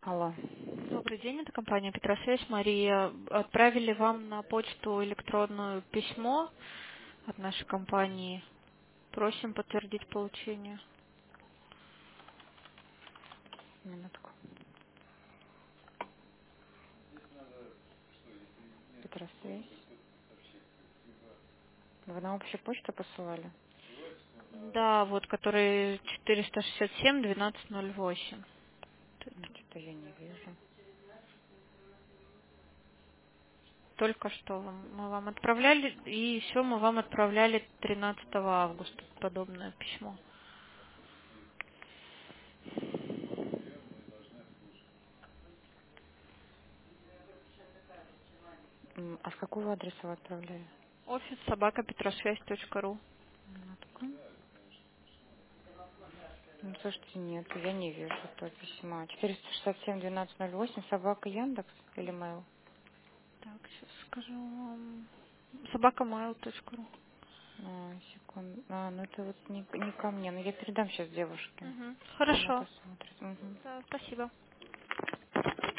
Алло. Добрый день, это компания Петросвязь. Мария, отправили вам на почту электронное письмо от нашей компании. Просим подтвердить получение. Минутку. Петросвязь. Вы на общую почту посылали? Да, вот, который 467-1208. Что-то я не вижу. Только что мы вам отправляли, и еще мы вам отправляли 13 августа подобное письмо. А с какого адреса вы отправляли? Офис собака-петросвязь.ру. Минутку. Ну, слушайте, нет, я не вижу этого письма. 467-1208, собака Яндекс или Mail? Так, сейчас скажу вам. Собакамайл.ру. Секунду. Ну это вот не ко мне. Но я передам сейчас девушке. Угу. Она Хорошо. посмотрит. Мгм. Да, спасибо.